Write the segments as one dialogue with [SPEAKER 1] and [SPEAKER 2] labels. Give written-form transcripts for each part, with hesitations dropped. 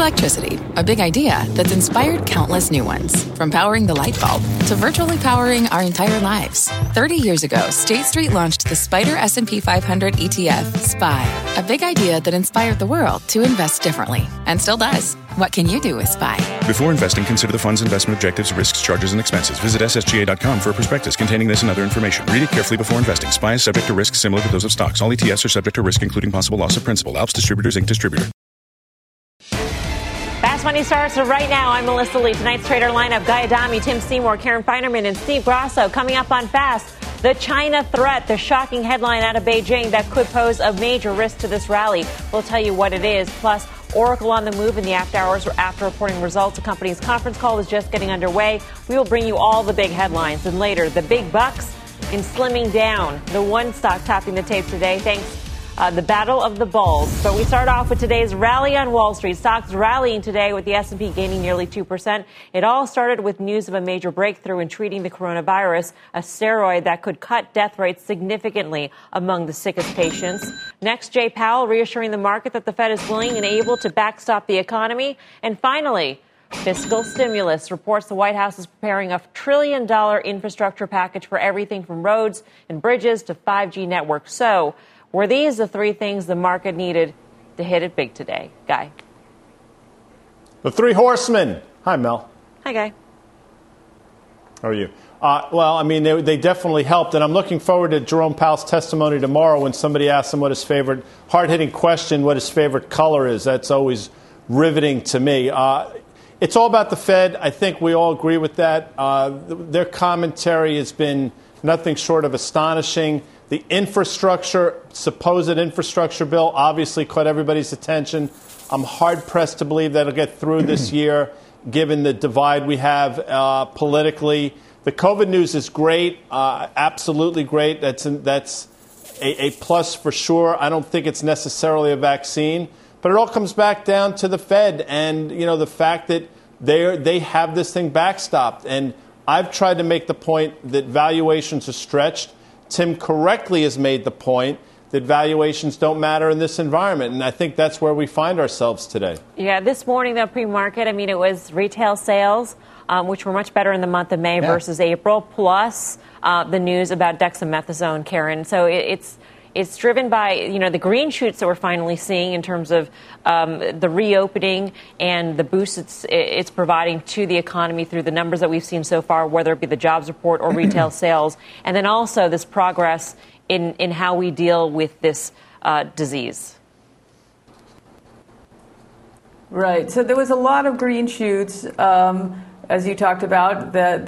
[SPEAKER 1] Electricity, a big idea that's inspired countless new ones. From powering the light bulb to virtually powering our entire lives. 30 years ago, State Street launched the SPDR S&P 500 ETF, SPY. A big idea that inspired the world to invest differently. And still does. What can you do with SPY?
[SPEAKER 2] Before investing, consider the fund's investment objectives, risks, charges, and expenses. Visit ssga.com for a prospectus containing this and other information. Read it carefully before investing. SPY is subject to risks similar to those of stocks. All ETFs are subject to risk, including possible loss of principal. Alps Distributors, Inc. Distributor.
[SPEAKER 3] Fast Money starts right now. I'm Melissa Lee. Tonight's trader lineup: Guy Adami, Tim Seymour, Karen Feinerman, and Steve Grasso. Coming up on Fast, the China threat, the shocking headline out of Beijing that could pose a major risk to this rally. We'll tell you what it is. Plus, Oracle on the move in the after hours after reporting results. The company's conference call is just getting underway. We will bring you all the big headlines. And later, the big bucks in slimming down. The one stock topping the tape today. Thanks. The battle of the bulls. But we start off with today's rally on Wall Street. Stocks rallying today with the S&P gaining nearly 2%. It all started with news of a major breakthrough in treating the coronavirus, a steroid that could cut death rates significantly among the sickest patients. Next, Jay Powell reassuring the market that the Fed is willing and able to backstop the economy. And finally, fiscal stimulus. Reports the White House is preparing a $1 trillion infrastructure package for everything from roads and bridges to 5G networks. So, were these the three things the market needed to hit it big today? Guy.
[SPEAKER 4] The three horsemen. Hi, Mel.
[SPEAKER 3] Hi, Guy.
[SPEAKER 4] How are you? Well, I mean, they definitely helped. And I'm looking forward to Jerome Powell's testimony tomorrow when somebody asks him what his favorite, hard-hitting question, what his favorite color is. That's always riveting to me. It's all about the Fed. I think we all agree with that. Their commentary has been nothing short of astonishing. The supposed infrastructure bill, obviously caught everybody's attention. I'm hard-pressed to believe that it'll get through this year, given the divide we have politically. The COVID news is great, absolutely great. That's a plus for sure. I don't think it's necessarily a vaccine. But it all comes back down to the Fed and, the fact that they have this thing backstopped. And I've tried to make the point that valuations are stretched. Tim correctly has made the point that valuations don't matter in this environment. And I think that's where we find ourselves today.
[SPEAKER 3] Yeah, this morning, though, pre-market, it was retail sales, which were much better in the month of May versus April, plus the news about dexamethasone, Karen. So it's driven by, the green shoots that we're finally seeing in terms of the reopening and the boost it's providing to the economy through the numbers that we've seen so far, whether it be the jobs report or retail sales, and then also this progress in how we deal with this disease.
[SPEAKER 5] Right. So there was a lot of green shoots, as you talked about,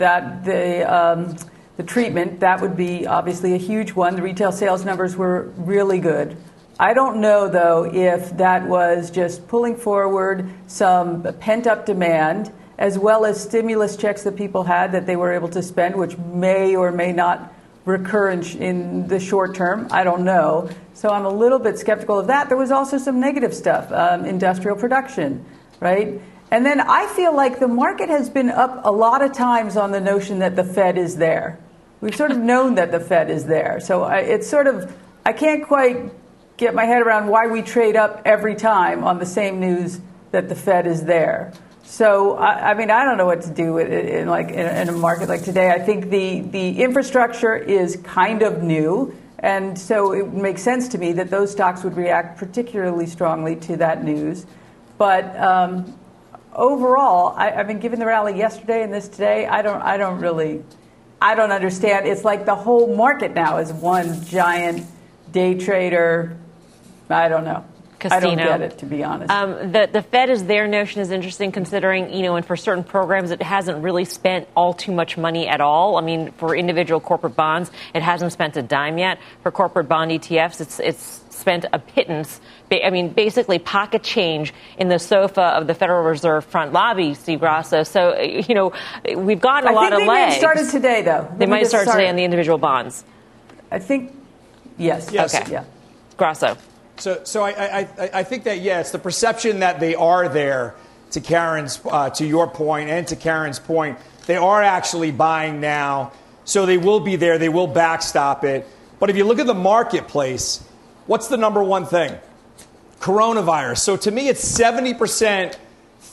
[SPEAKER 5] the treatment, that would be obviously a huge one. The retail sales numbers were really good. I don't know, though, if that was just pulling forward some pent-up demand, as well as stimulus checks that people had that they were able to spend, which may or may not recur in the short term. I don't know. So I'm a little bit skeptical of that. There was also some negative stuff, industrial production, right? And then I feel like the market has been up a lot of times on the notion that the Fed is there. We've sort of known that the Fed is there. So I can't quite get my head around why we trade up every time on the same news that the Fed is there. So, I don't know what to do with it in a market like today. I think the infrastructure is kind of new. And so it makes sense to me that those stocks would react particularly strongly to that news. But overall, I've been given the rally yesterday and this today. I don't understand. It's like the whole market now is one giant day trader. I don't know.
[SPEAKER 3] Casino.
[SPEAKER 5] I don't get it, to be honest.
[SPEAKER 3] The Fed is their notion is interesting considering, and for certain programs, it hasn't really spent all too much money at all. For individual corporate bonds, it hasn't spent a dime yet. For corporate bond ETFs, it's spent a pittance. Basically pocket change in the sofa of the Federal Reserve front lobby, Steve Grasso. So, we've gotten a lot of legs.
[SPEAKER 5] I think they might have started today, though.
[SPEAKER 3] They might have started today on the individual bonds.
[SPEAKER 5] I think, yes.
[SPEAKER 3] Okay. Yeah. Grasso.
[SPEAKER 6] So I think that, it's the perception that they are there, to your point and to Karen's point. They are actually buying now, so they will be there. They will backstop it. But if you look at the marketplace, what's the number one thing? Coronavirus. So to me, it's 70%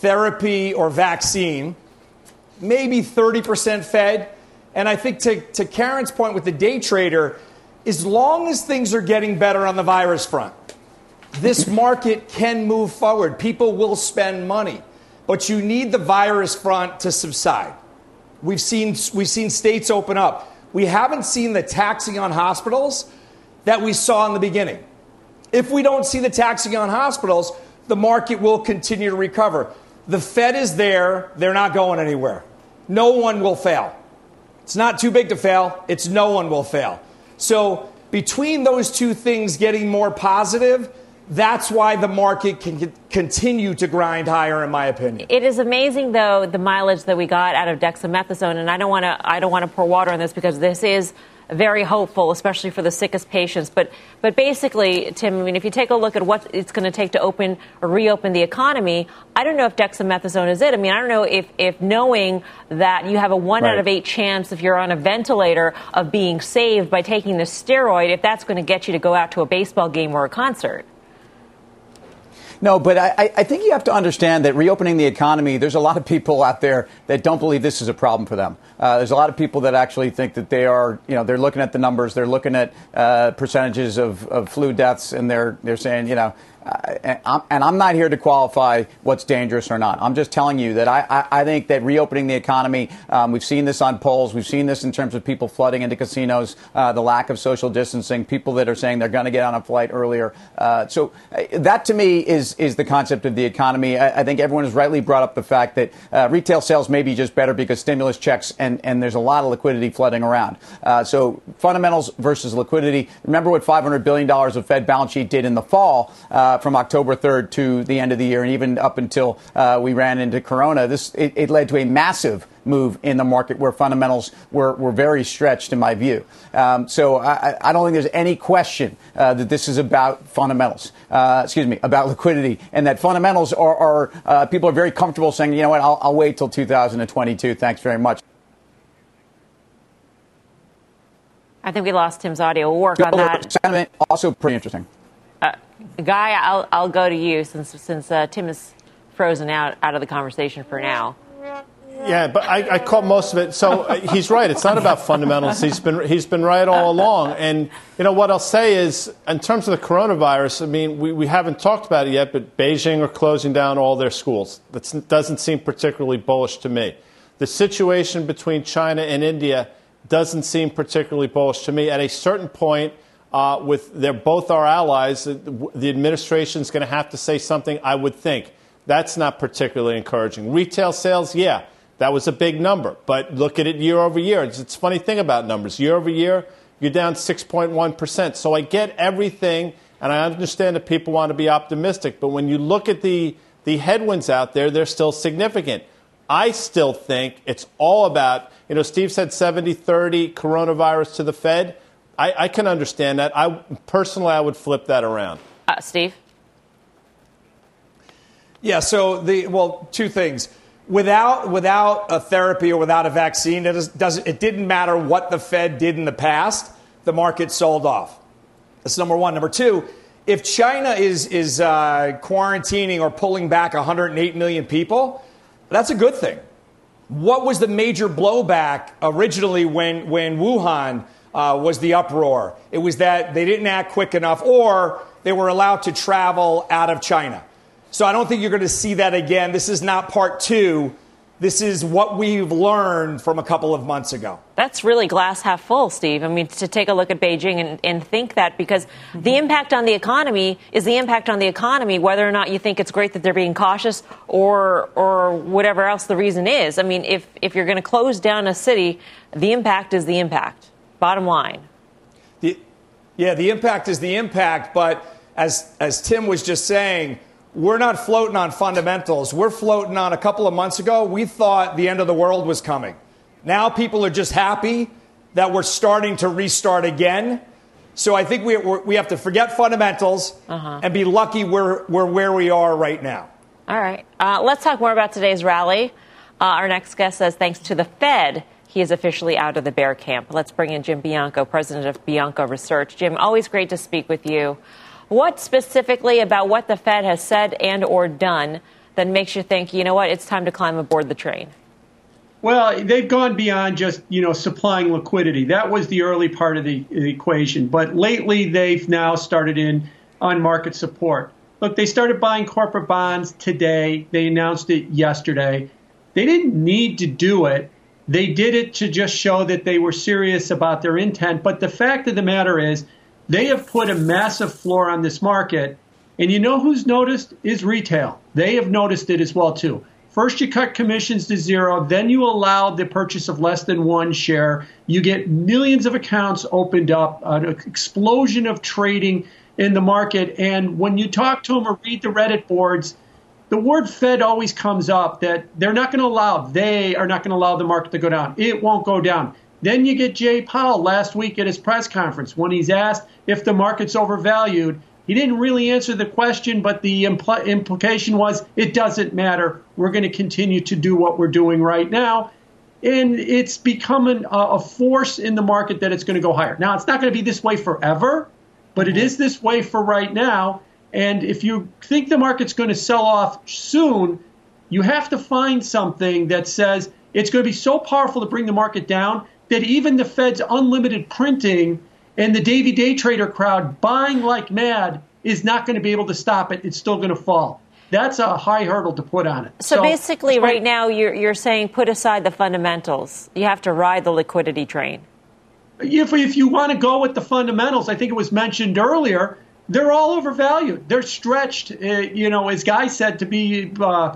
[SPEAKER 6] therapy or vaccine, maybe 30% Fed. And I think to Karen's point with the day trader, as long as things are getting better on the virus front, this market can move forward. People will spend money. But you need the virus front to subside. We've seen states open up. We haven't seen the taxing on hospitals that we saw in the beginning. If we don't see the taxing on hospitals, the market will continue to recover. The Fed is there. They're not going anywhere. No one will fail. It's not too big to fail. It's no one will fail. So between those two things getting more positive, that's why the market can continue to grind higher, in my opinion.
[SPEAKER 3] It is amazing, though, the mileage that we got out of dexamethasone, and I don't want to pour water on this because this is very hopeful, especially for the sickest patients. But basically, Tim, I mean, if you take a look at what it's going to take to reopen the economy, I don't know if dexamethasone is it. I mean, I don't know if knowing that you have a 1 out of 8 chance if you're on a ventilator of being saved by taking the steroid, if that's going to get you to go out to a baseball game or a concert.
[SPEAKER 7] No, but I think you have to understand that reopening the economy, there's a lot of people out there that don't believe this is a problem for them. There's a lot of people that actually think that they are, they're looking at the numbers, they're looking at percentages of flu deaths, and they're saying, and I'm not here to qualify what's dangerous or not. I'm just telling you that I think that reopening the economy, we've seen this on polls. We've seen this in terms of people flooding into casinos, the lack of social distancing, people that are saying they're going to get on a flight earlier. So that to me is the concept of the economy. I think everyone has rightly brought up the fact that retail sales may be just better because stimulus checks and there's a lot of liquidity flooding around. So fundamentals versus liquidity. Remember what $500 billion of Fed balance sheet did in the fall. From October 3rd to the end of the year, and even up until we ran into Corona, it led to a massive move in the market where fundamentals were very stretched, in my view. So I don't think there's any question that this is about fundamentals, about liquidity, and that fundamentals are people are very comfortable saying, you know what, I'll wait till 2022. Thanks very much.
[SPEAKER 3] I think we lost Tim's audio. We'll work on that.
[SPEAKER 7] Sentiment also pretty interesting.
[SPEAKER 3] Guy, I'll go to you since Tim is frozen out of the conversation for now.
[SPEAKER 4] Yeah, but I caught most of it. So he's right. It's not about fundamentals. He's been right all along. And what I'll say is, in terms of the coronavirus, I mean, we haven't talked about it yet, but Beijing are closing down all their schools. That doesn't seem particularly bullish to me. The situation between China and India doesn't seem particularly bullish to me. At a certain point, they're both our allies, the administration's going to have to say something, I would think. That's not particularly encouraging. Retail sales, yeah, that was a big number. But look at it year over year. It's a funny thing about numbers. Year over year, you're down 6.1%. So I get everything, and I understand that people want to be optimistic. But when you look at the headwinds out there, they're still significant. I still think it's all about, Steve said 70-30 coronavirus to the Fed. I can understand that. I would flip that around.
[SPEAKER 3] Steve?
[SPEAKER 6] Yeah, so two things. Without a therapy or without a vaccine, it didn't matter what the Fed did in the past. The market sold off. That's number one. Number two, if China is quarantining or pulling back 108 million people, that's a good thing. What was the major blowback originally when Wuhan was the uproar? It was that they didn't act quick enough, or they were allowed to travel out of China. So I don't think you're going to see that again. This is not part two. This is what we've learned from a couple of months ago.
[SPEAKER 3] That's really glass half full, Steve. I mean, to take a look at Beijing and think that, because the impact on the economy is the impact on the economy, whether or not you think it's great that they're being cautious or whatever else the reason is. I mean, if you're going to close down a city, the impact is the impact. Bottom line.
[SPEAKER 6] The impact is the impact. But as Tim was just saying, we're not floating on fundamentals. We're floating on a couple of months ago. We thought the end of the world was coming. Now people are just happy that we're starting to restart again. So I think we have to forget fundamentals and be lucky we're where we are right now.
[SPEAKER 3] All right. Let's talk more about today's rally. Our next guest says thanks to the Fed, he is officially out of the bear camp. Let's bring in Jim Bianco, president of Bianco Research. Jim, always great to speak with you. What specifically about what the Fed has said and or done that makes you think, you know what, it's time to climb aboard the train?
[SPEAKER 8] Well, they've gone beyond just, supplying liquidity. That was the early part of the equation. But lately, they've now started in on market support. Look, they started buying corporate bonds today. They announced it yesterday. They didn't need to do it. They did it to just show that they were serious about their intent. But the fact of the matter is, they have put a massive floor on this market. And you know who's noticed? Is retail. They have noticed it as well, too. First, you cut commissions to zero. Then you allow the purchase of less than one share. You get millions of accounts opened up, an explosion of trading in the market. And when you talk to them or read the Reddit boards, the word Fed always comes up that they are not going to allow the market to go down. It won't go down. Then you get Jay Powell last week at his press conference when he's asked if the market's overvalued. He didn't really answer the question, but the implication was it doesn't matter. We're going to continue to do what we're doing right now. And it's becoming a force in the market that it's going to go higher. Now, it's not going to be this way forever, but it is this way for right now. And if you think the market's going to sell off soon, you have to find something that says it's going to be so powerful to bring the market down that even the Fed's unlimited printing and the day trader crowd buying like mad is not going to be able to stop it. It's still going to fall. That's a high hurdle to put on it.
[SPEAKER 3] So basically right now you're saying put aside the fundamentals. You have to ride the liquidity train.
[SPEAKER 8] If you want to go with the fundamentals, I think it was mentioned earlier, they're all overvalued. They're stretched, as Guy said, to be,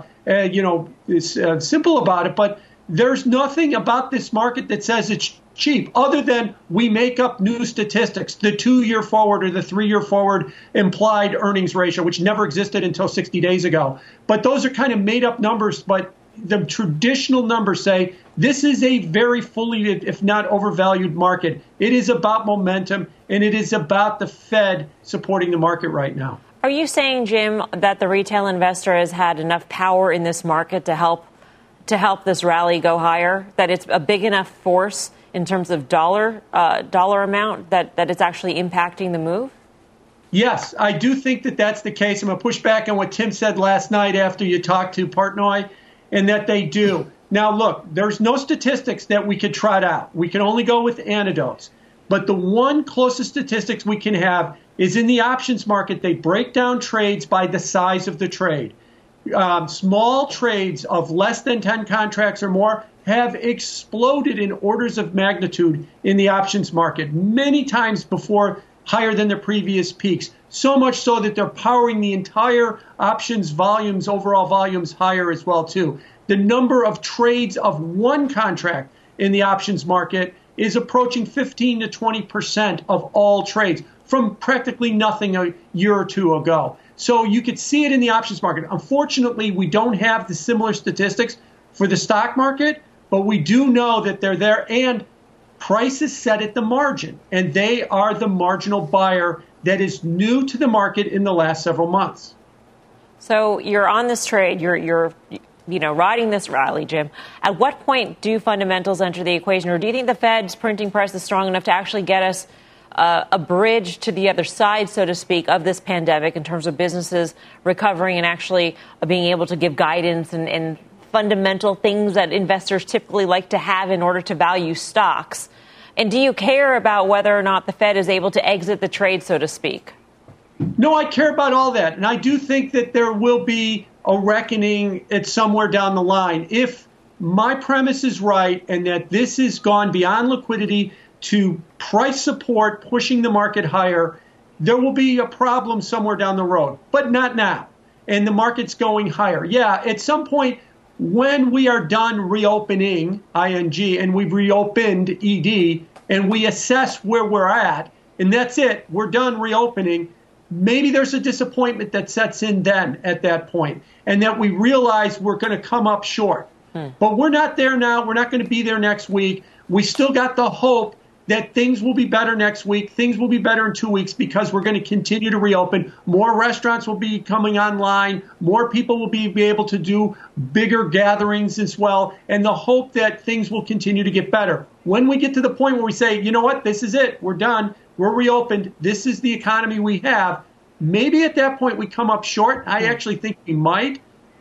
[SPEAKER 8] simple about it. But there's nothing about this market that says it's cheap, other than we make up new statistics, the 2-year forward or the 3-year forward implied earnings ratio, which never existed until 60 days ago. But those are kind of made up numbers. But the traditional numbers say this is a very fully, if not overvalued market. It is about momentum, and it is about the Fed supporting the market right now.
[SPEAKER 3] Are you saying, Jim, that the retail investor has had enough power in this market to help this rally go higher, that it's a big enough force in terms of dollar amount that it's actually impacting the move?
[SPEAKER 8] Yes, I do think that that's the case. I'm going to push back on what Tim said last night after you talked to Partnoy, and that they do. Now, look, there's no statistics that we could trot out. We can only go with anecdotes. But the one closest statistics we can have is in the options market. They break down trades by the size of the trade. Small trades of less than 10 contracts or more have exploded in orders of magnitude in the options market, many times before higher than their previous peaks. So much so that they're powering the entire options volumes, overall volumes higher as well, too. The number of trades of one contract in the options market is approaching 15 to 20% of all trades from practically nothing a year or two ago. So you could see it in the options market. Unfortunately, we don't have the similar statistics for the stock market, but we do know that they're there, and price is set at the margin, and they are the marginal buyer that is new to the market in the last several months.
[SPEAKER 3] So you're on this trade, you're riding this rally, Jim. At what point do fundamentals enter the equation, or do you think the Fed's printing press is strong enough to actually get us a bridge to the other side, so to speak, of this pandemic in terms of businesses recovering and actually being able to give guidance and fundamental things that investors typically like to have in order to value stocks? And do you care about whether or not the Fed is able to exit the trade, so to speak?
[SPEAKER 8] No, I care about all that. And I do think that there will be a reckoning at somewhere down the line. If my premise is right and that this has gone beyond liquidity to price support, pushing the market higher, there will be a problem somewhere down the road, but not now. And the market's going higher. Yeah, at some point, when we are done reopening, ING, and we've reopened, ED, and we assess where we're at, and that's it, we're done reopening, maybe there's a disappointment that sets in then at that point, and that we realize we're going to come up short. But we're not there now. We're not going to be there next week. We still got the hope that things will be better next week. Things will be better in 2 weeks because we're going to continue to reopen. More restaurants will be coming online. More people will be able to do bigger gatherings as well. And the hope that things will continue to get better. When we get to the point where we say, you know what, this is it. We're done. We're reopened. This is the economy we have. Maybe at that point we come up short. I actually think we might.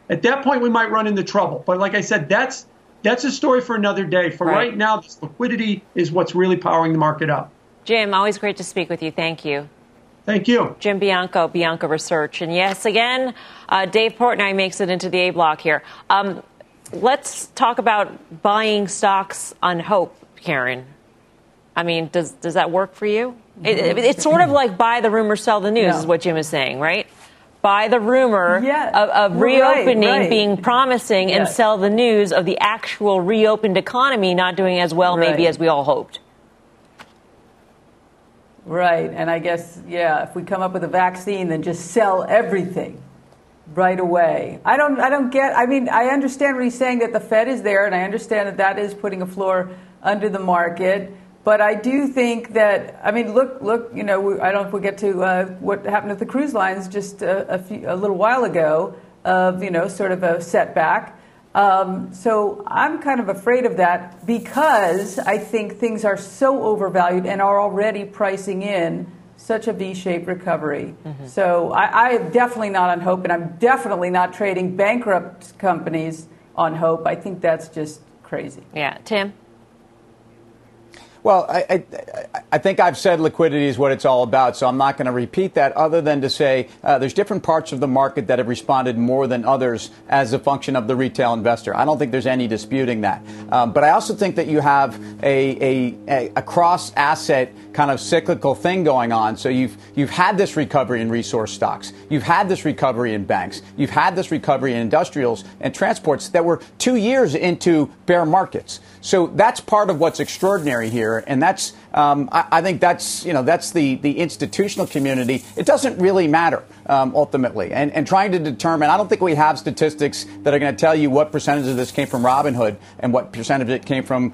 [SPEAKER 8] At that point, we might run into trouble. But like I said, that's a story for another day. For right now, this liquidity is what's really powering the market up.
[SPEAKER 3] Jim, always great to speak with you. Thank you.
[SPEAKER 8] Thank you.
[SPEAKER 3] Jim Bianco, Bianco Research. And yes, again, Dave Portnoy makes it into the A block here. Let's talk about buying stocks on hope, Karen. I mean, does that work for you? It's sort of like buy the rumor, sell the news is what Jim is saying, right? Buy the rumor of reopening being promising and sell the news of the actual reopened economy not doing as well maybe as we all hoped.
[SPEAKER 5] Right. And I guess, if we come up with a vaccine, then just sell everything right away. I understand what he's saying, that the Fed is there, and I understand that is putting a floor under the market. But I do think that, look, I don't know if we'll get to what happened with the cruise lines just a little while ago of, sort of a setback. So I'm kind of afraid of that because I think things are so overvalued and are already pricing in such a V-shaped recovery. Mm-hmm. So I am definitely not on hope, and I'm definitely not trading bankrupt companies on hope. I think that's just crazy.
[SPEAKER 3] Yeah. Tim?
[SPEAKER 7] Well, I think I've said liquidity is what it's all about, so I'm not going to repeat that other than to say there's different parts of the market that have responded more than others as a function of the retail investor. I don't think there's any disputing that. But I also think that you have a cross-asset kind of cyclical thing going on. So you've had this recovery in resource stocks. You've had this recovery in banks. You've had this recovery in industrials and transports that were 2 years into bear markets. So that's part of what's extraordinary here. And that's, I think that's the institutional community. It doesn't really matter, ultimately. And trying to determine, I don't think we have statistics that are going to tell you what percentage of this came from Robinhood and what percentage of it came from,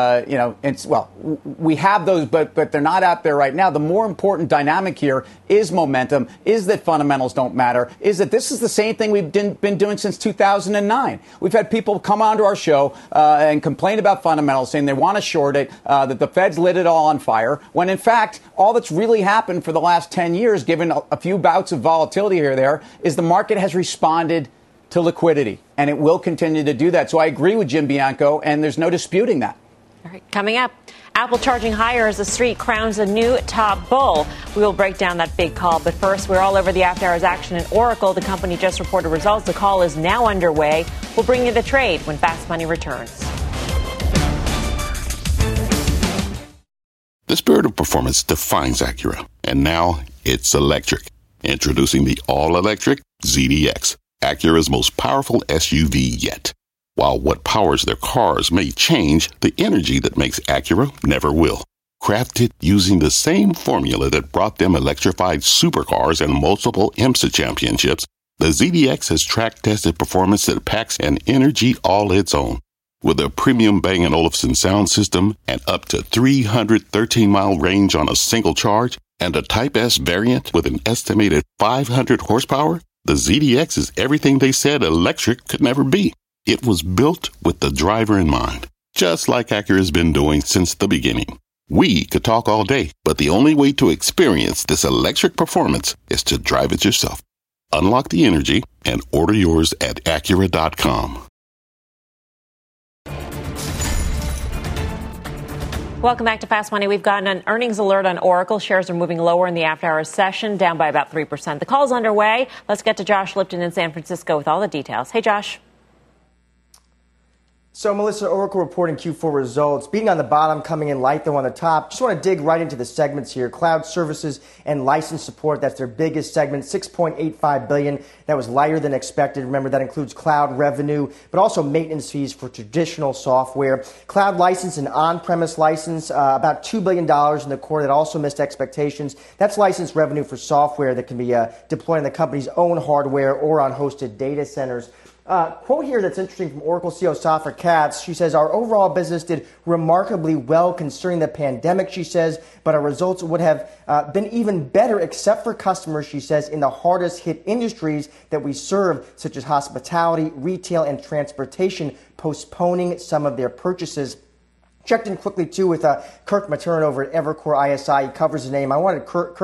[SPEAKER 7] we have those, but they're not out there right now. The more important dynamic here is momentum, is that fundamentals don't matter, is that this is the same thing we've been doing since 2009. We've had people come onto our show and complain about fundamentals, saying they want to short it, that the Fed's lit it all on fire, when in fact, all that's really happened for the last 10 years, given a few bouts of volatility here or there, is the market has responded to liquidity, and it will continue to do that. So I agree with Jim Bianco, and there's no disputing that.
[SPEAKER 3] All right, coming up, Apple charging higher as the street crowns a new top bull. We will break down that big call. But first, we're all over the after-hours action in Oracle. The company just reported results. The call is now underway. We'll bring you the trade when Fast Money returns.
[SPEAKER 9] The spirit of performance defines Acura, and now it's electric. Introducing the all-electric ZDX, Acura's most powerful SUV yet. While what powers their cars may change, the energy that makes Acura never will. Crafted using the same formula that brought them electrified supercars and multiple IMSA championships, the ZDX has track-tested performance that packs an energy all its own. With a premium Bang & Olufsen sound system and up to 313-mile range on a single charge, and a Type S variant with an estimated 500 horsepower, the ZDX is everything they said electric could never be. It was built with the driver in mind, just like Acura's been doing since the beginning. We could talk all day, but the only way to experience this electric performance is to drive it yourself. Unlock the energy and order yours at Acura.com.
[SPEAKER 3] Welcome back to Fast Money. We've gotten an earnings alert on Oracle. Shares are moving lower in the after-hours session, down by about 3%. The call's underway. Let's get to Josh Lipton in San Francisco with all the details. Hey, Josh.
[SPEAKER 10] So, Melissa, Oracle reporting Q4 results. Beating on the bottom, coming in light, though, on the top. Just want to dig right into the segments here. Cloud services and license support, that's their biggest segment, $6.85 billion. That was lighter than expected. Remember, that includes cloud revenue, but also maintenance fees for traditional software. Cloud license and on-premise license, about $2 billion in the quarter. That also missed expectations. That's license revenue for software that can be deployed in the company's own hardware or on hosted data centers. Quote here that's interesting from Oracle CEO Safra Catz. She says, our overall business did remarkably well considering the pandemic, she says, but our results would have been even better except for customers, she says, in the hardest hit industries that we serve, such as hospitality, retail, and transportation, postponing some of their purchases. Checked in quickly, too, with Kirk Materne over at Evercore ISI. He covers the name. I wanted Kirk's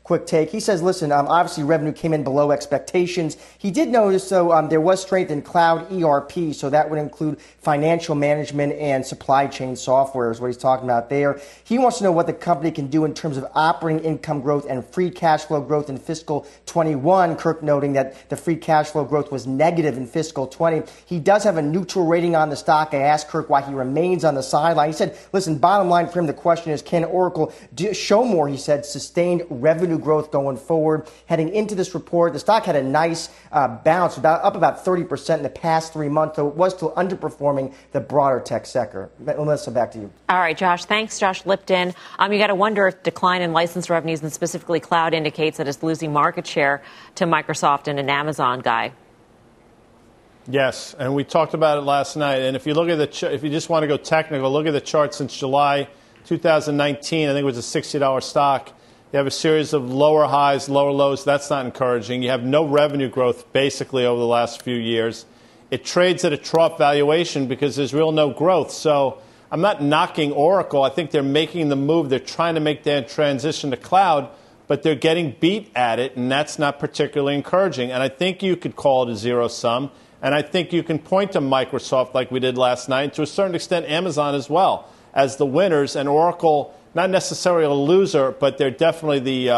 [SPEAKER 10] quick take. He says, listen, obviously revenue came in below expectations. He did notice, though, there was strength in cloud ERP, so that would include financial management and supply chain software is what he's talking about there. He wants to know what the company can do in terms of operating income growth and free cash flow growth in fiscal 21. Kirk noting that the free cash flow growth was negative in fiscal 20. He does have a neutral rating on the stock. I asked Kirk why he remains on the sideline. He said, listen, bottom line for him, the question is, can Oracle show more, he said, sustained revenue growth going forward? Heading into this report, the stock had a nice bounce, up about 30% in the past 3 months, though it was still underperforming the broader tech sector. Melissa, back to you.
[SPEAKER 3] All right, Josh. Thanks, Josh Lipton. You got to wonder if decline in license revenues and specifically cloud indicates that it's losing market share to Microsoft and an Amazon guy.
[SPEAKER 4] Yes, and we talked about it last night. And if you look at if you just want to go technical, look at the chart since July 2019. I think it was a $60 stock. You have a series of lower highs, lower lows. That's not encouraging. You have no revenue growth basically over the last few years. It trades at a trough valuation because there's no growth. So I'm not knocking Oracle. I think they're making the move. They're trying to make their transition to cloud, but they're getting beat at it, and that's not particularly encouraging. And I think you could call it a zero sum. And I think you can point to Microsoft like we did last night, and to a certain extent Amazon as well, as the winners, and Oracle not necessarily a loser, but they're definitely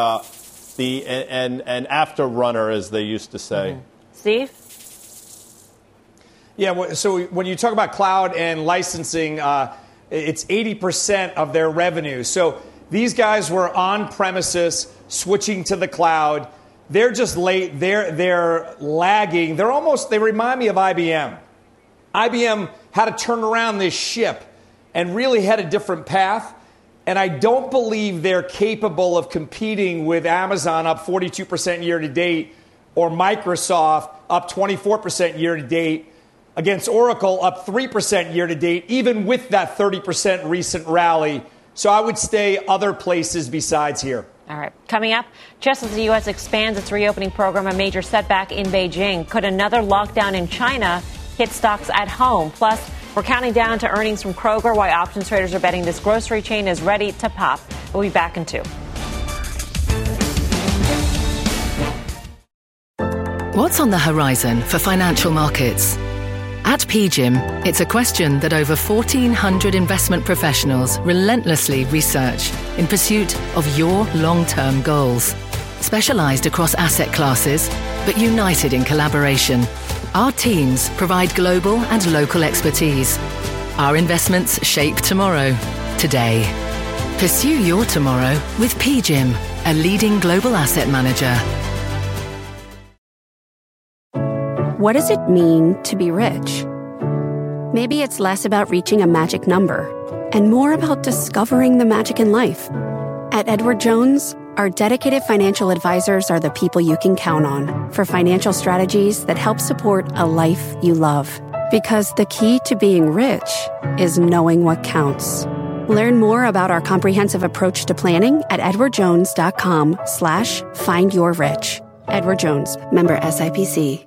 [SPEAKER 4] an after runner, as they used to say.
[SPEAKER 3] Mm-hmm. Steve?
[SPEAKER 6] Yeah, so when you talk about cloud and licensing, it's 80% of their revenue. So these guys were on premises, switching to the cloud. They're just late. They're lagging. They remind me of IBM. IBM had to turn around this ship and really had a different path. And I don't believe they're capable of competing with Amazon up 42% year to date or Microsoft up 24% year to date against Oracle up 3% year to date, even with that 30% recent rally. So I would stay other places besides here.
[SPEAKER 3] All right. Coming up, just as the U.S. expands its reopening program, a major setback in Beijing. Could another lockdown in China hit stocks at home? Plus, we're counting down to earnings from Kroger, why options traders are betting this grocery chain is ready to pop. We'll be back in 2.
[SPEAKER 11] What's on the horizon for financial markets? At PGIM, it's a question that over 1,400 investment professionals relentlessly research in pursuit of your long-term goals. Specialized across asset classes, but united in collaboration, our teams provide global and local expertise. Our investments shape tomorrow, today. Pursue your tomorrow with PGIM, a leading global asset manager.
[SPEAKER 12] What does it mean to be rich? Maybe it's less about reaching a magic number and more about discovering the magic in life. At Edward Jones, our dedicated financial advisors are the people you can count on for financial strategies that help support a life you love. Because the key to being rich is knowing what counts. Learn more about our comprehensive approach to planning at edwardjones.com/findyourrich. Edward Jones, member SIPC.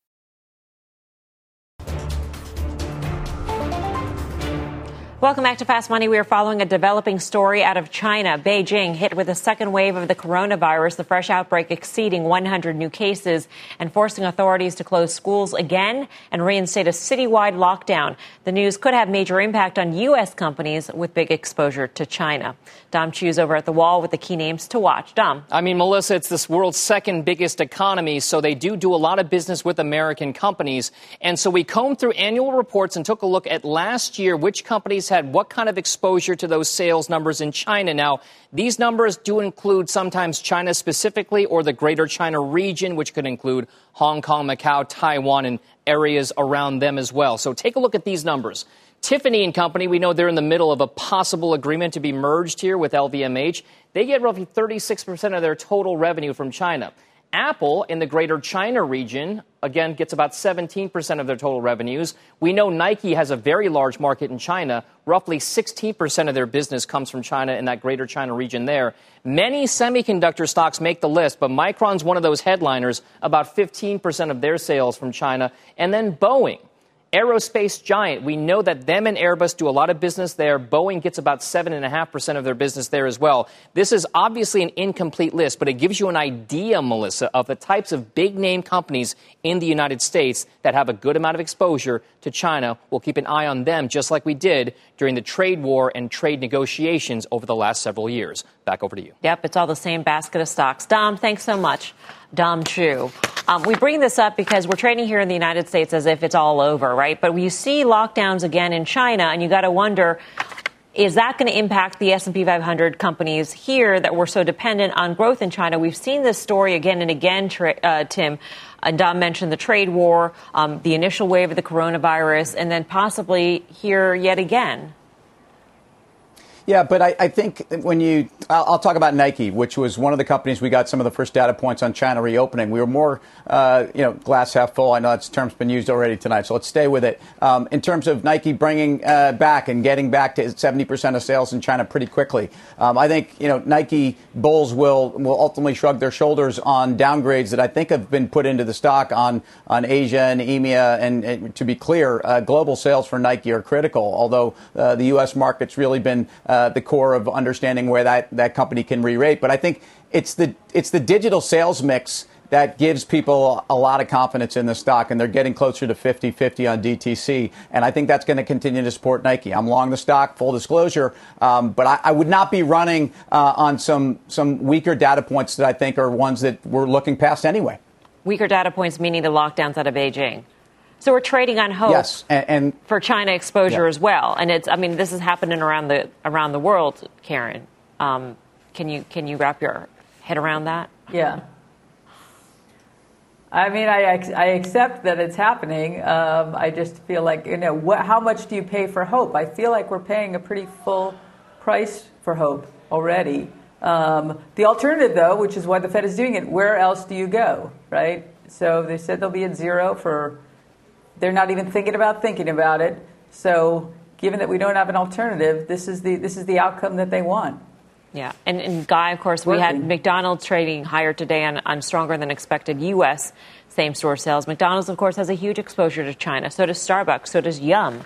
[SPEAKER 3] Welcome back to Fast Money. We are following a developing story out of China. Beijing hit with a second wave of the coronavirus, the fresh outbreak exceeding 100 new cases and forcing authorities to close schools again and reinstate a citywide lockdown. The news could have major impact on U.S. companies with big exposure to China. Dom Chu's over at the Wall with the key names to watch. Dom.
[SPEAKER 13] I mean, Melissa, it's this world's second biggest economy, so they do a lot of business with American companies. And so we combed through annual reports and took a look at last year, which companies had what kind of exposure to those sales numbers in China. Now, these numbers do include sometimes China specifically or the Greater China region, which could include Hong Kong, Macau, Taiwan, and areas around them as well. So take a look at these numbers. Tiffany & Company, we know they're in the middle of a possible agreement to be merged here with LVMH. They get roughly 36% of their total revenue from China. Apple in the Greater China region, again, gets about 17% of their total revenues. We know Nike has a very large market in China. Roughly 16% of their business comes from China in that Greater China region there. Many semiconductor stocks make the list, but Micron's one of those headliners, about 15% of their sales from China. And then Boeing. aerospace giant. We know that them and Airbus do a lot of business there. Boeing gets about 7.5% of their business there as well. This is obviously an incomplete list, but it gives you an idea, Melissa, of the types of big-name companies in the United States that have a good amount of exposure to China. We'll keep an eye on them, just like we did during the trade war and trade negotiations over the last several years. Back over to you.
[SPEAKER 3] Yep, it's all the same basket of stocks. Dom, thanks so much. Dom Chu. We bring this up because we're trading here in the United States as if it's all over, right? But you see lockdowns again in China, and you got to wonder, is that going to impact the S&P 500 companies here that were so dependent on growth in China? We've seen this story again and again, Tim. Dom mentioned the trade war, the initial wave of the coronavirus, and then possibly here yet again.
[SPEAKER 7] Yeah, but I think when I'll talk about Nike, which was one of the companies we got some of the first data points on China reopening. We were more, glass half full. I know that term's been used already tonight, so let's stay with it. In terms of Nike bringing back and getting back to 70% of sales in China pretty quickly, I think Nike bulls will ultimately shrug their shoulders on downgrades that I think have been put into the stock on Asia and EMEA. And to be clear, global sales for Nike are critical, although the U.S. market's really been the core of understanding where that company can re-rate. But I think it's the digital sales mix that gives people a lot of confidence in the stock, and they're getting closer to 50-50 on DTC. And I think that's going to continue to support Nike. I'm long the stock, full disclosure, but I would not be running on some weaker data points that I think are ones that we're looking past anyway. Weaker
[SPEAKER 3] data points meaning the lockdowns out of Beijing. So we're trading on hope,
[SPEAKER 7] yes, and
[SPEAKER 3] for China exposure as well. And this is happening around the world, Karen. Can you wrap your head around that?
[SPEAKER 5] Yeah. I mean, I accept that it's happening. I just feel like, how much do you pay for hope? I feel like we're paying a pretty full price for hope already. The alternative, though, which is why the Fed is doing it, where else do you go, right? So they said they'll be at zero for... They're not even thinking about it. So given that we don't have an alternative, this is the outcome that they want.
[SPEAKER 3] Yeah. And Guy, of course, we had McDonald's trading higher today on stronger than expected U.S. same-store sales. McDonald's, of course, has a huge exposure to China. So does Starbucks. So does Yum.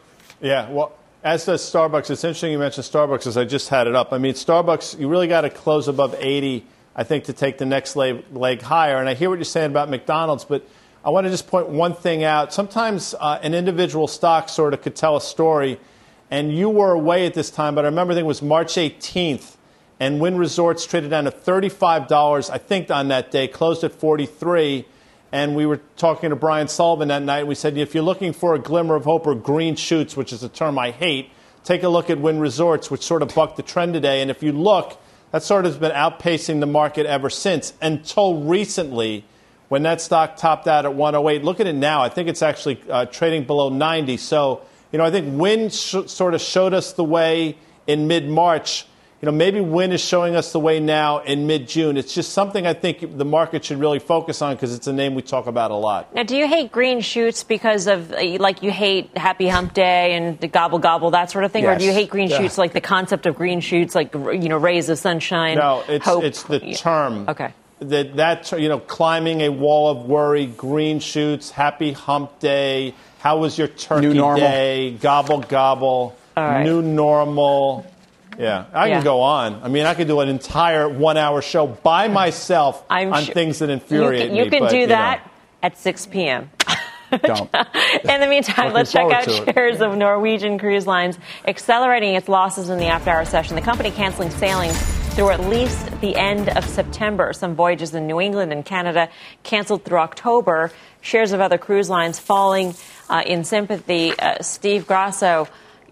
[SPEAKER 4] As does Starbucks. It's interesting you mentioned Starbucks, because I just had it up. I mean, Starbucks, you really got to close above 80, I think, to take the next leg higher. And I hear what you're saying about McDonald's, but I want to just point one thing out. Sometimes an individual stock sort of could tell a story, and you were away at this time, but I remember it was March 18th, and Wynn Resorts traded down to $35, I think, on that day, closed at $43, and we were talking to Brian Sullivan that night. We said, if you're looking for a glimmer of hope or green shoots, which is a term I hate, take a look at Wynn Resorts, which sort of bucked the trend today. And if you look, that sort of has been outpacing the market ever since, until recently, when that stock topped out at 108. Look at it now. I think it's actually trading below 90. So, I think Wynn sort of showed us the way in mid-March. Maybe Wynn is showing us the way now in mid-June. It's just something I think the market should really focus on, because it's a name we talk about a lot.
[SPEAKER 3] Now, do you hate green shoots because of, you hate Happy Hump Day and the gobble gobble, that sort of thing? Yes. Or do you hate green shoots, like the concept of green shoots, like, rays of sunshine?
[SPEAKER 4] No,
[SPEAKER 3] hope?
[SPEAKER 4] It's the term.
[SPEAKER 3] Okay.
[SPEAKER 4] That climbing a wall of worry, green shoots, Happy Hump Day, how was your turkey day, gobble gobble,
[SPEAKER 3] right.
[SPEAKER 4] New normal. Yeah, I can go on. I mean, I could do an entire 1 hour show by myself on things that infuriate me.
[SPEAKER 3] You can do that at 6 p.m.
[SPEAKER 7] Don't.
[SPEAKER 3] In the meantime, let's check out shares of Norwegian Cruise Lines accelerating its losses in the after-hour session. The company canceling sailings through at least the end of September. Some voyages in New England and Canada canceled through October. Shares of other cruise lines falling in sympathy. Steve Grasso,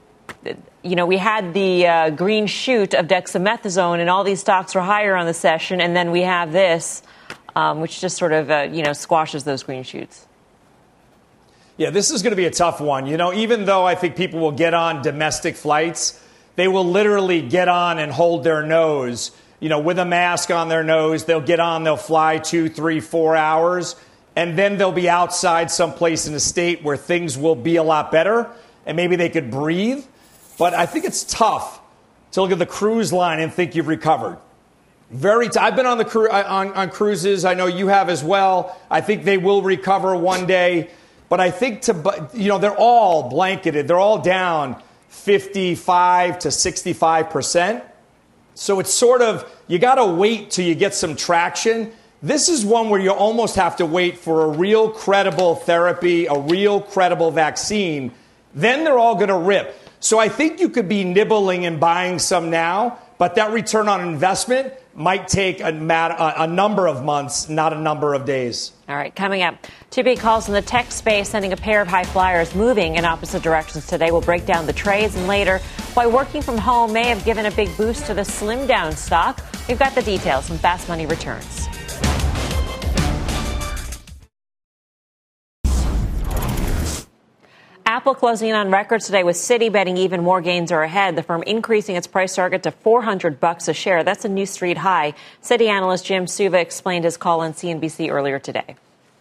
[SPEAKER 3] we had the green shoot of dexamethasone, and all these stocks were higher on the session, and then we have this, which just sort of, squashes those green shoots.
[SPEAKER 6] Yeah, this is going to be a tough one. Even though I think people will get on domestic flights, they will literally get on and hold their nose, with a mask on their nose. They'll get on, they'll fly 2, 3, 4 hours, and then they'll be outside someplace in a state where things will be a lot better, and maybe they could breathe. But I think it's tough to look at the cruise line and think you've recovered. I've been on the on cruises. I know you have as well. I think they will recover one day. But I think they're all blanketed. They're all down 55 to 65%. So it's sort of, you got to wait till you get some traction. This is one where you almost have to wait for a real credible therapy, a real credible vaccine. Then they're all going to rip. So I think you could be nibbling and buying some now, but that return on investment might take a number of months, not a number of days.
[SPEAKER 3] All right, coming up, two big calls in the tech space, sending a pair of high flyers moving in opposite directions today. We'll break down the trades, and later, why working from home may have given a big boost to the slim down stock. We've got the details when Fast Money returns. Apple closing in on records today with Citi betting even more gains are ahead. The firm increasing its price target to $400 a share. That's a new street high. Citi analyst Jim Suva explained his call on CNBC earlier today.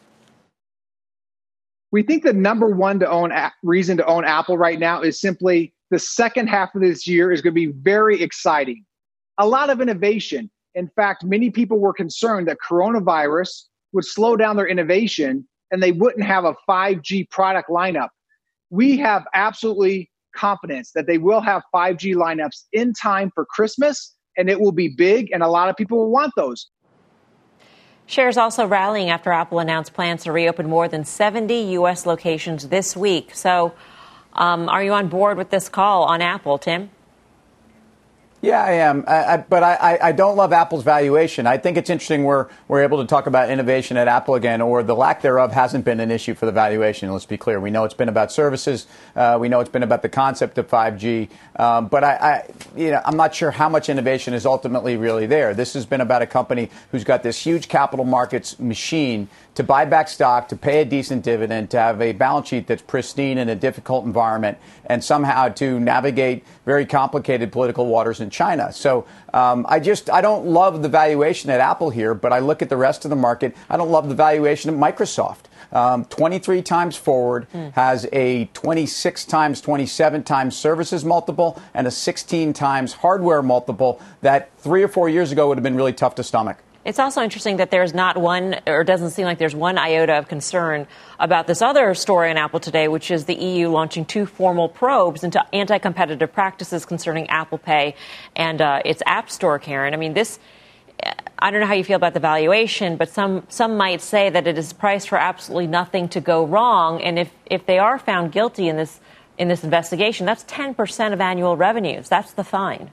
[SPEAKER 14] We think the number one reason to own Apple right now is simply the second half of this year is going to be very exciting. A lot of innovation. In fact, many people were concerned that coronavirus would slow down their innovation and they wouldn't have a 5G product lineup. We have absolutely confidence that they will have 5G lineups in time for Christmas, and it will be big, and a lot of people will want those.
[SPEAKER 3] Shares also rallying after Apple announced plans to reopen more than 70 U.S. locations this week. So are you on board with this call on Apple, Tim?
[SPEAKER 7] Yeah, I am. But I don't love Apple's valuation. I think it's interesting we're able to talk about innovation at Apple again, or the lack thereof hasn't been an issue for the valuation. Let's be clear. We know it's been about services. We know it's been about the concept of 5G. But I'm not sure how much innovation is ultimately really there. This has been about a company who's got this huge capital markets machine to buy back stock, to pay a decent dividend, to have a balance sheet that's pristine in a difficult environment, and somehow to navigate very complicated political waters in China. So I don't love the valuation at Apple here, but I look at the rest of the market. I don't love the valuation of Microsoft. 23 times forward, has a 26 times, 27 times services multiple, and a 16 times hardware multiple that 3 or 4 years ago would have been really tough to stomach.
[SPEAKER 3] It's also interesting that there's not one, or doesn't seem like there's one iota of concern about this other story on Apple today, which is the EU launching 2 formal probes into anti-competitive practices concerning Apple Pay and its App Store, Karen. I mean, I don't know how you feel about the valuation, but some might say that it is priced for absolutely nothing to go wrong. And if they are found guilty in this investigation, that's 10% of annual revenues. That's the fine.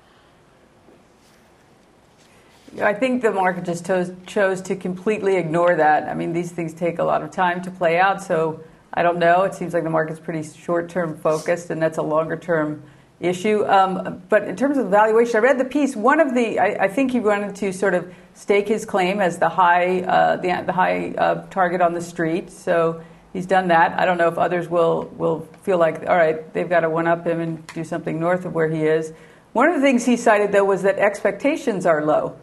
[SPEAKER 5] I think the market just chose to completely ignore that. I mean, these things take a lot of time to play out, so I don't know. It seems like the market's pretty short-term focused, and that's a longer-term issue. But in terms of the valuation, I read the piece. I think he wanted to sort of stake his claim as the high target on the street. So he's done that. I don't know if others will feel like, all right, they've got to one-up him and do something north of where he is. One of the things he cited, though, was that expectations are low.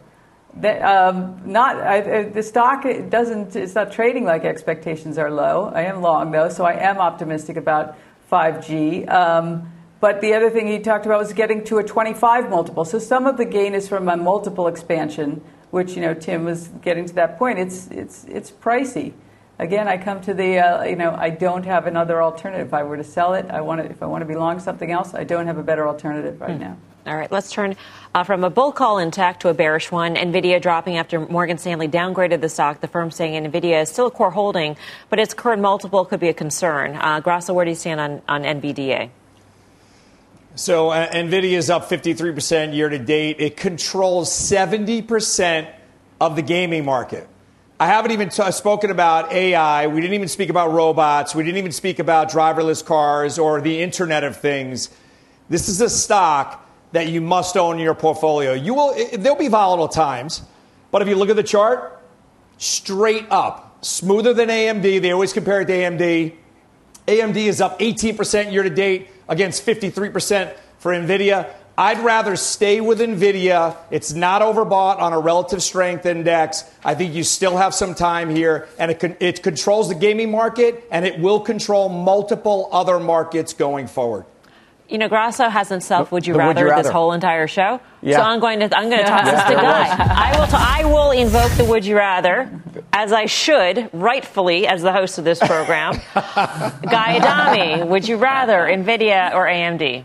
[SPEAKER 5] The stock it's not trading like expectations are low. I am long though, so I am optimistic about 5G. But the other thing he talked about was getting to a 25 multiple. So some of the gain is from a multiple expansion, which Tim was getting to that point. It's pricey. Again, I come to the I don't have another alternative. If I were to sell it, if I want to be long something else, I don't have a better alternative right now.
[SPEAKER 3] All right, let's turn from a bull call intact to a bearish one. NVIDIA dropping after Morgan Stanley downgraded the stock. The firm saying NVIDIA is still a core holding, but its current multiple could be a concern. Grasso, where do you stand on NVDA?
[SPEAKER 6] So NVIDIA is up 53% year to date. It controls 70% of the gaming market. I haven't even spoken about AI. We didn't even speak about robots. We didn't even speak about driverless cars or the Internet of Things. This is a stock that you must own in your portfolio. There'll be volatile times, but if you look at the chart, straight up, smoother than AMD. They always compare it to AMD. AMD is up 18% year to date against 53% for NVIDIA. I'd rather stay with NVIDIA. It's not overbought on a relative strength index. I think you still have some time here, and it controls the gaming market, and it will control multiple other markets going forward.
[SPEAKER 3] Grasso hasn't would you rather this whole entire show.
[SPEAKER 7] Yeah.
[SPEAKER 3] So I'm going to toss this to Guy. I will invoke the would you rather. as I should, rightfully, as the host of this program. Guy Adami, would you rather NVIDIA or AMD?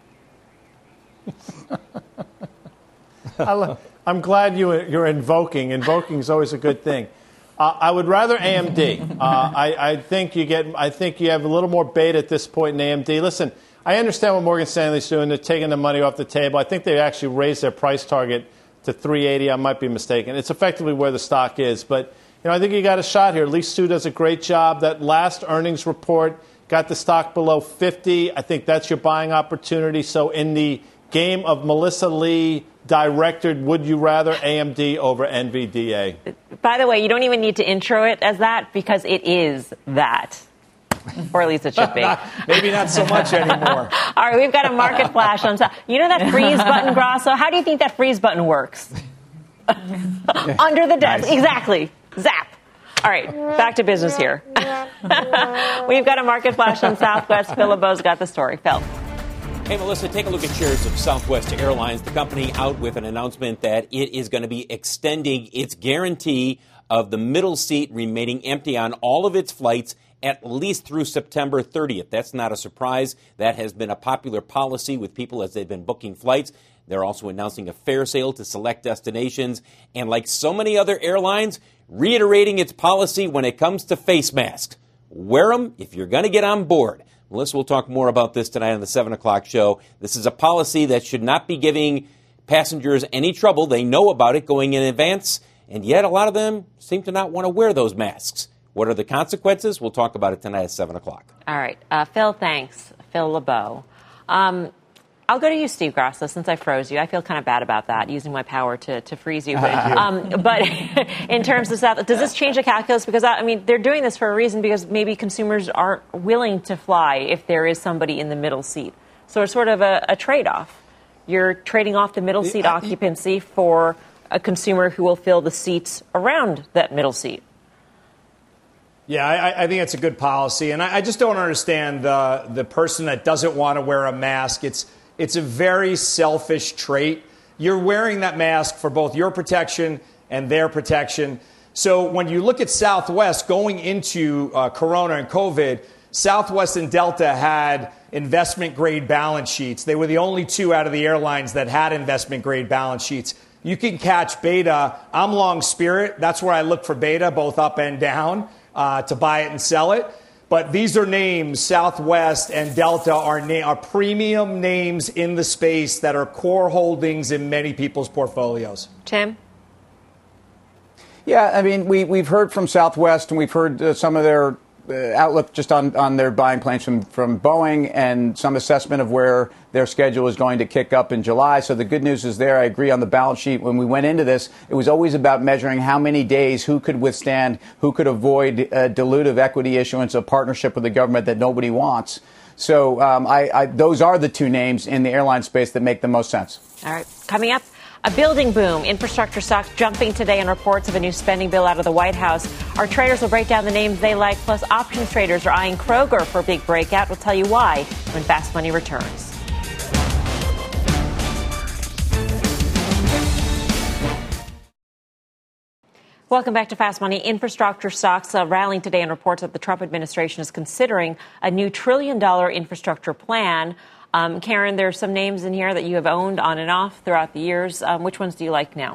[SPEAKER 4] I'm glad you're invoking. Invoking is always a good thing. I would rather AMD. I think you have a little more beta at this point in AMD. Listen, I understand what Morgan Stanley's doing. They're taking the money off the table. I think they actually raised their price target to 380. I might be mistaken. It's effectively where the stock is. But I think you got a shot here. Lee Stu does a great job. That last earnings report got the stock below 50. I think that's your buying opportunity. So in the game of Melissa Lee directed, would you rather AMD over NVDA?
[SPEAKER 3] By the way, you don't even need to intro it as that because it is that. Or at least it should be.
[SPEAKER 6] Maybe not so much anymore.
[SPEAKER 3] All right, we've got a market flash on top. You know that freeze button, Grasso? How do you think that freeze button works? Under the desk. Nice. Exactly. Zap. All right, back to business here. We've got a market flash on Southwest. Phil LeBeau's got the story. Phil.
[SPEAKER 15] Hey, Melissa, take a look at shares of Southwest Airlines. The company out with an announcement that it is going to be extending its guarantee of the middle seat remaining empty on all of its flights at least through September 30th. That's not a surprise. That has been a popular policy with people as they've been booking flights. They're also announcing a fare sale to select destinations. And like so many other airlines, reiterating its policy when it comes to face masks. Wear them if you're going to get on board. Melissa will talk more about this tonight on the 7 o'clock show. This is a policy that should not be giving passengers any trouble. They know about it going in advance, and yet a lot of them seem to not want to wear those masks. What are the consequences? We'll talk about it tonight at 7 o'clock.
[SPEAKER 3] All right. Phil, thanks. Phil LeBeau. I'll go to you, Steve Grasso, since I froze you. I feel kind of bad about that, using my power to freeze you. But in terms of South, does this change the calculus? Because, they're doing this for a reason because maybe consumers aren't willing to fly if there is somebody in the middle seat. So it's sort of a trade-off. You're trading off the middle seat occupancy for a consumer who will fill the seats around that middle seat.
[SPEAKER 6] Yeah, I think it's a good policy. And I just don't understand the person that doesn't want to wear a mask. It's a very selfish trait. You're wearing that mask for both your protection and their protection. So when you look at Southwest going into Corona and COVID, Southwest and Delta had investment-grade balance sheets. They were the only two out of the airlines that had investment-grade balance sheets. You can catch beta. I'm long Spirit. That's where I look for beta, both up and down, to buy it and sell it. But these are names, Southwest and Delta are premium names in the space that are core holdings in many people's portfolios.
[SPEAKER 3] Tim?
[SPEAKER 7] Yeah, we've heard from Southwest and we've heard some of their outlook just on their buying plans from Boeing and some assessment of where their schedule is going to kick up in July. So the good news is there. I agree on the balance sheet. When we went into this, it was always about measuring how many days, who could withstand, who could avoid dilutive equity issuance, a partnership with the government that nobody wants. So those are the two names in the airline space that make the most sense.
[SPEAKER 3] All right. Coming up, a building boom. Infrastructure stocks jumping today in reports of a new spending bill out of the White House. Our traders will break down the names they like, plus options traders are eyeing Kroger for a big breakout. We'll tell you why when Fast Money returns. Welcome back to Fast Money. Infrastructure stocks rallying today in reports that the Trump administration is considering a new $1 trillion infrastructure plan. Karen, there are some names in here that you have owned on and off throughout the years. Which ones do you like now?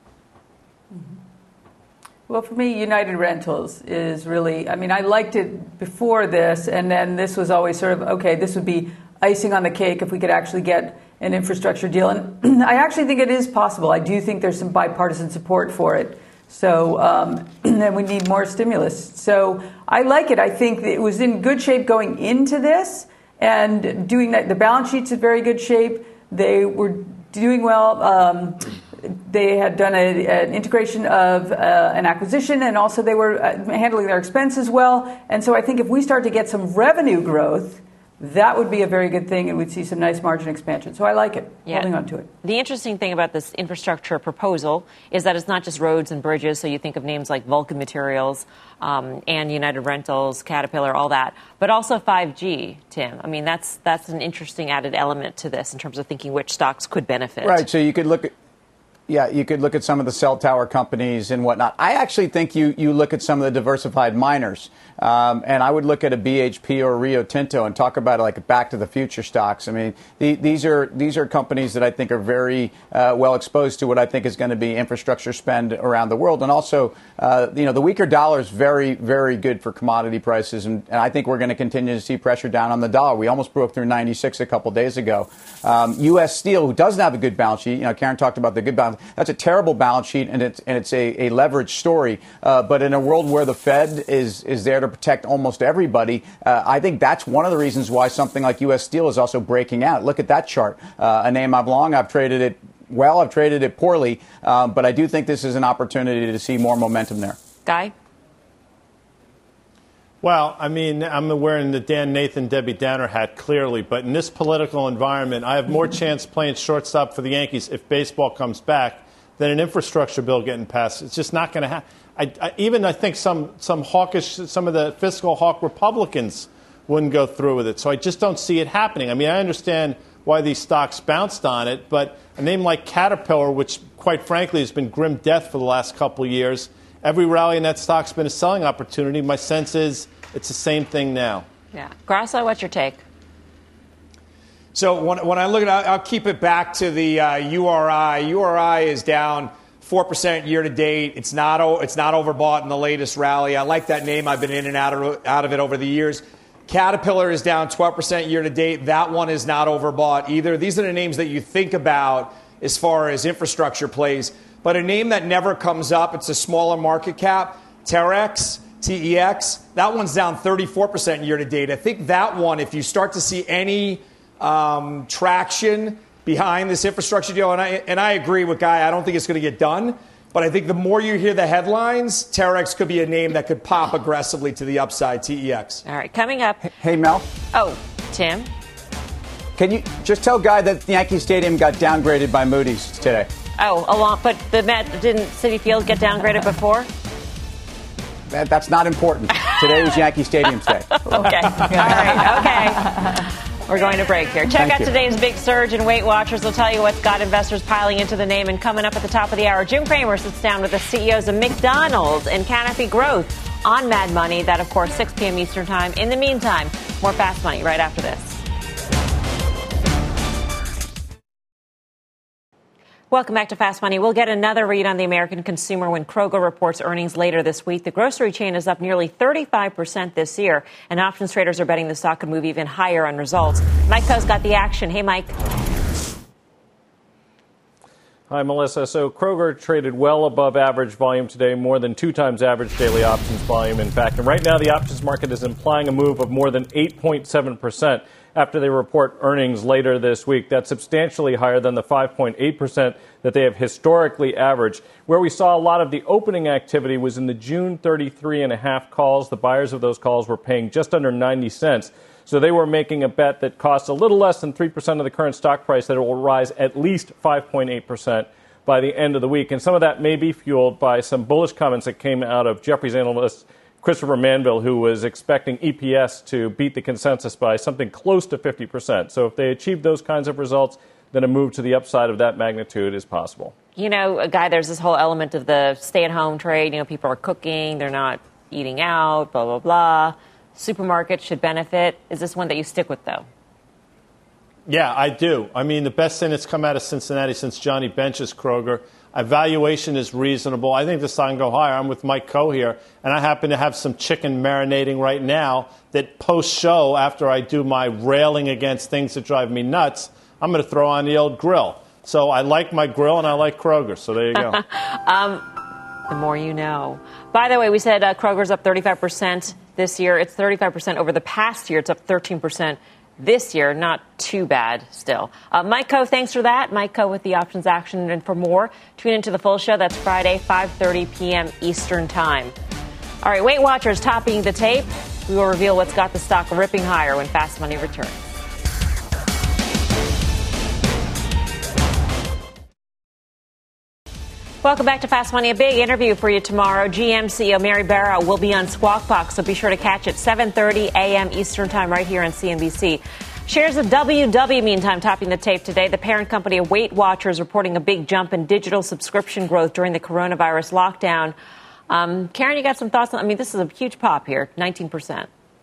[SPEAKER 5] Well, for me, United Rentals is really, I liked it before this, and then this was always sort of, okay, this would be icing on the cake if we could actually get an infrastructure deal. And I actually think it is possible. I do think there's some bipartisan support for it. So then we need more stimulus. So I like it. I think it was in good shape going into this. And doing that, the balance sheet's in very good shape. They were doing well. They had done an integration of an acquisition, and also they were handling their expenses well. And so I think if we start to get some revenue growth, that would be a very good thing, and we'd see some nice margin expansion. So I like it, holding on to it.
[SPEAKER 3] The interesting thing about this infrastructure proposal is that it's not just roads and bridges, so you think of names like Vulcan Materials and United Rentals, Caterpillar, all that, but also 5G, Tim. that's an interesting added element to this in terms of thinking which stocks could benefit.
[SPEAKER 7] Right, so you could look at Yeah, you could look at some of the cell tower companies and whatnot. I actually think you look at some of the diversified miners, and I would look at a BHP or a Rio Tinto and talk about like Back to the Future stocks. I mean, these are companies that I think are very well exposed to what I think is going to be infrastructure spend around the world, and also, the weaker dollar is very, very good for commodity prices, and I think we're going to continue to see pressure down on the dollar. We almost broke through 96 a couple days ago. U.S. Steel, who doesn't have a good balance sheet, Karen talked about the good balance. That's a terrible balance sheet, and it's a leveraged story. But in a world where the Fed is there to protect almost everybody, I think that's one of the reasons why something like U.S. Steel is also breaking out. Look at that chart. A name I've long. I've traded it well. I've traded it poorly. But I do think this is an opportunity to see more momentum there.
[SPEAKER 3] Guy?
[SPEAKER 4] Well, I mean, I'm wearing the Dan Nathan Debbie Downer hat clearly, but in this political environment, I have more chance playing shortstop for the Yankees if baseball comes back than an infrastructure bill getting passed. It's just not going to happen. I think some hawkish, some of the fiscal hawk Republicans wouldn't go through with it. So I just don't see it happening. I mean, I understand why these stocks bounced on it, but a name like Caterpillar, which quite frankly has been grim death for the last couple of years, every rally in that stock's been a selling opportunity. My sense is it's the same thing now.
[SPEAKER 3] Yeah. Grasso, what's your take?
[SPEAKER 6] So when I look at it, I'll keep it back to the URI. URI is down 4% year to date. It's not overbought in the latest rally. I like that name. I've been in and out of it over the years. Caterpillar is down 12% year to date. That one is not overbought either. These are the names that you think about as far as infrastructure plays. But a name that never comes up, it's a smaller market cap, Terex, TEX. That one's down 34% year to date. I think that one, if you start to see any traction behind this infrastructure deal, and I agree with Guy, I don't think it's going to get done. But I think the more you hear the headlines, Terex could be a name that could pop aggressively to the upside, TEX.
[SPEAKER 3] All right, coming up.
[SPEAKER 7] Hey, Mel.
[SPEAKER 3] Oh, Tim.
[SPEAKER 7] Can you just tell Guy that Yankee Stadium got downgraded by Moody's today?
[SPEAKER 3] Oh, but didn't Citi Field get downgraded before?
[SPEAKER 7] That's not important. Today was Yankee Stadium's day.
[SPEAKER 3] Okay. All right. Okay. We're going to break here. Check out today's big surge in Weight Watchers. We'll tell you what's got investors piling into the name. And coming up at the top of the hour, Jim Cramer sits down with the CEOs of McDonald's and Canopy Growth on Mad Money. That, of course, 6 p.m. Eastern Time. In the meantime, more Fast Money right after this. Welcome back to Fast Money. We'll get another read on the American consumer when Kroger reports earnings later this week. The grocery chain is up nearly 35% this year, and options traders are betting the stock could move even higher on results. Mike Coe's got the action. Hey, Mike.
[SPEAKER 16] Hi, Melissa. So Kroger traded well above average volume today, more than 2 times average daily options volume, in fact. And right now, the options market is implying a move of more than 8.7%. After they report earnings later this week. That's substantially higher than the 5.8% that they have historically averaged. Where we saw a lot of the opening activity was in the June 33.5 calls. The buyers of those calls were paying just under 90 cents. So they were making a bet that costs a little less than 3% of the current stock price, that it will rise at least 5.8% by the end of the week. And some of that may be fueled by some bullish comments that came out of Jefferies analyst Christopher Manville, who was expecting EPS to beat the consensus by something close to 50%. So if they achieve those kinds of results, then a move to the upside of that magnitude is possible.
[SPEAKER 3] Guy, there's this whole element of the stay-at-home trade. People are cooking, they're not eating out, blah, blah, blah. Supermarkets should benefit. Is this one that you stick with, though?
[SPEAKER 4] Yeah, I do. I mean, the best thing that's come out of Cincinnati since Johnny Bench's Kroger. Valuation is reasonable. I think the stock can go higher. I'm with Mike Coe here, and I happen to have some chicken marinating right now that post-show, after I do my railing against things that drive me nuts, I'm going to throw on the old grill. So I like my grill, and I like Kroger. So there you go.
[SPEAKER 3] The more you know. By the way, we said Kroger's up 35% this year. It's 35% over the past year. It's up 13% this year. Not too bad still. Mike Coe, thanks for that. Mike Coe with the options action. And for more, tune into the full show. That's Friday, 5:30 p.m. Eastern Time. All right, Weight Watchers topping the tape. We will reveal what's got the stock ripping higher when Fast Money returns. Welcome back to Fast Money. A big interview for you tomorrow. GM CEO Mary Barra will be on Squawk Box, so be sure to catch it 7:30 a.m. Eastern Time right here on CNBC. Shares of WW, meantime, topping the tape today. The parent company of Weight Watchers reporting a big jump in digital subscription growth during the coronavirus lockdown. Karen, you got some thoughts on, this is a huge pop here, 19%.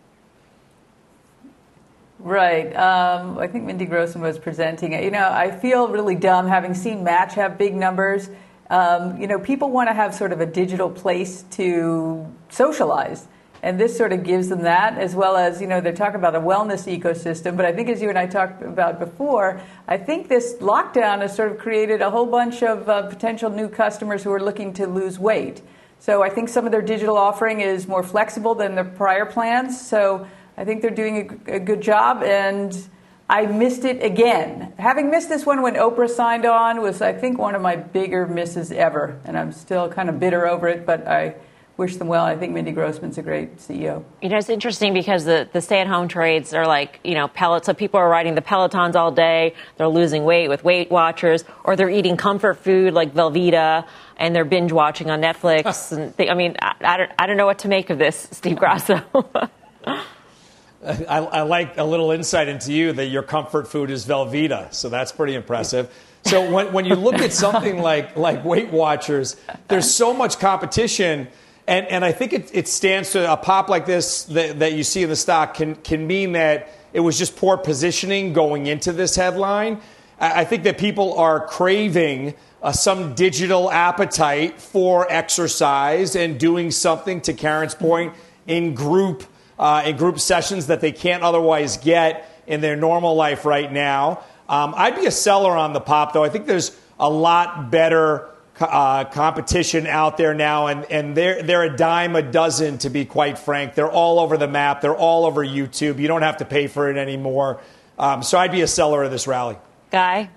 [SPEAKER 5] Right. I think Mindy Grossman was presenting it. I feel really dumb having seen Match have big numbers. People want to have sort of a digital place to socialize. And this sort of gives them that, as well as, they're talking about a wellness ecosystem. But I think, as you and I talked about before, I think this lockdown has sort of created a whole bunch of potential new customers who are looking to lose weight. So I think some of their digital offering is more flexible than their prior plans. So I think they're doing a good job. And I missed it again. Having missed this one when Oprah signed on was, I think, one of my bigger misses ever. And I'm still kind of bitter over it, but I wish them well. I think Mindy Grossman's a great CEO.
[SPEAKER 3] It's interesting because the stay-at-home trades are like, pellets. So people are riding the Pelotons all day. They're losing weight with Weight Watchers, or they're eating comfort food like Velveeta, and they're binge watching on Netflix. And I don't know what to make of this, Steve Grasso.
[SPEAKER 6] I like a little insight into you that your comfort food is Velveeta, so that's pretty impressive. So when you look at something like Weight Watchers, there's so much competition. And I think it stands to a pop like this that you see in the stock can mean that it was just poor positioning going into this headline. I think that people are craving some digital appetite for exercise and doing something, to Karen's point, in group sessions that they can't otherwise get in their normal life right now. I'd be a seller on the pop, though. I think there's a lot better competition out there now, and they're a dime a dozen, to be quite frank. They're all over the map. They're all over YouTube. You don't have to pay for it anymore. So I'd be a seller of this rally.
[SPEAKER 3] Guy?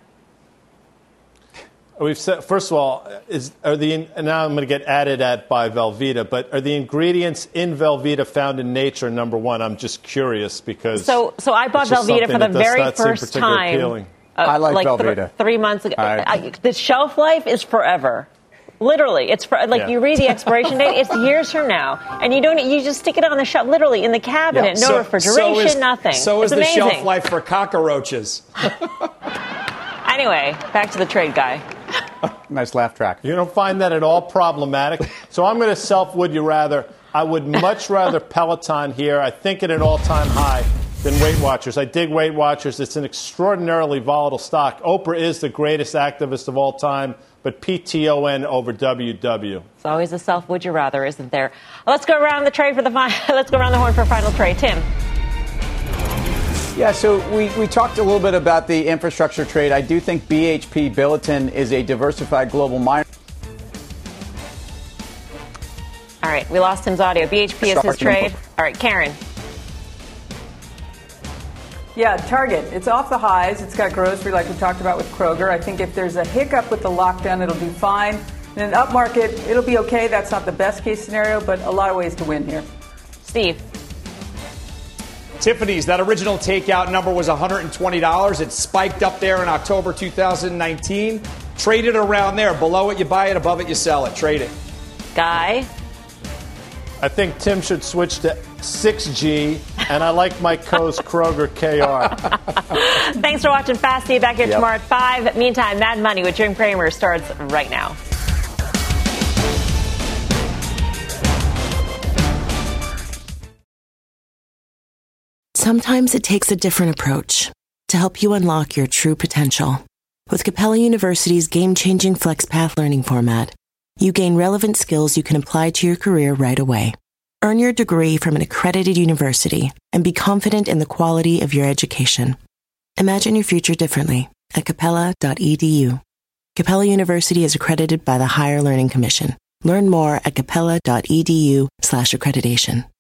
[SPEAKER 4] We've said, first of all, and now I'm going to get added at by Velveeta, but are the ingredients in Velveeta found in nature, number one? I'm just curious because
[SPEAKER 3] So I bought Velveeta for the very first time.
[SPEAKER 4] Appealing.
[SPEAKER 7] I like Velveeta.
[SPEAKER 3] 3 months ago. The shelf life is forever. Literally, it's you read the expiration date, it's years from now, and you just stick it on the shelf, literally in the cabinet, no refrigeration, nothing.
[SPEAKER 6] So is the shelf life for cockroaches.
[SPEAKER 3] Anyway, back to the trade, Guy.
[SPEAKER 7] Nice laugh track.
[SPEAKER 4] You don't find that at all problematic? So I'm going to would you rather. I would much rather Peloton here. I think at an all-time high than Weight Watchers. I dig Weight Watchers. It's an extraordinarily volatile stock. Oprah is the greatest activist of all time, but PTON over WW.
[SPEAKER 3] It's always a would you rather, isn't there? Let's go around the trade let's go around the horn for a final trade. Tim.
[SPEAKER 7] Yeah, so we talked a little bit about the infrastructure trade. I do think BHP Billiton is a diversified global miner.
[SPEAKER 3] All right, we lost Tim's audio. BHP is his trade. All right, Karen.
[SPEAKER 5] Yeah, Target. It's off the highs. It's got grocery like we talked about with Kroger. I think if there's a hiccup with the lockdown, it'll do fine. In an up market, it'll be okay. That's not the best case scenario, but a lot of ways to win here.
[SPEAKER 3] Steve.
[SPEAKER 6] Tiffany's, that original takeout number was $120. It spiked up there in October 2019. Trade it around there. Below it, you buy it. Above it, you sell it. Trade it.
[SPEAKER 3] Guy?
[SPEAKER 4] I think Tim should switch to 6G, and I like Mike Coe's Kroger KR.
[SPEAKER 3] Thanks for watching Fast. See you back here tomorrow at 5. Meantime, Mad Money with Jim Cramer starts right now.
[SPEAKER 17] Sometimes it takes a different approach to help you unlock your true potential. With Capella University's game-changing FlexPath learning format, you gain relevant skills you can apply to your career right away. Earn your degree from an accredited university and be confident in the quality of your education. Imagine your future differently at capella.edu. Capella University is accredited by the Higher Learning Commission. Learn more at capella.edu/accreditation.